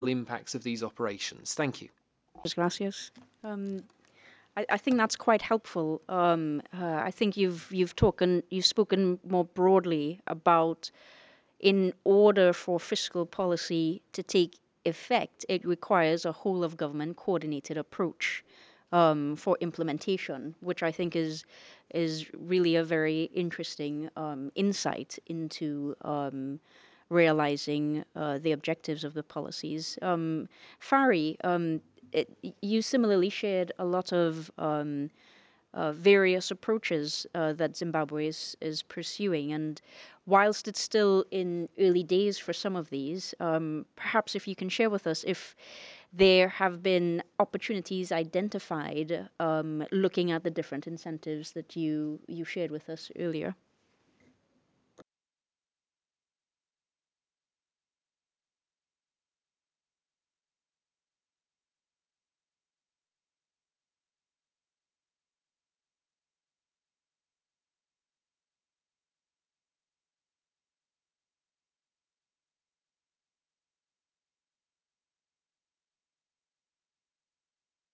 impacts of these operations? Thank you. Gracias. Um, I think that's quite helpful. I think you've spoken more broadly about, in order for fiscal policy to take effect, it requires a whole of government coordinated approach for implementation, which I think is really a very interesting insight into realizing the objectives of the policies. Fari, you similarly shared a lot of various approaches that Zimbabwe is pursuing. And whilst it's still in early days for some of these, perhaps if you can share with us if there have been opportunities identified looking at the different incentives that you shared with us earlier.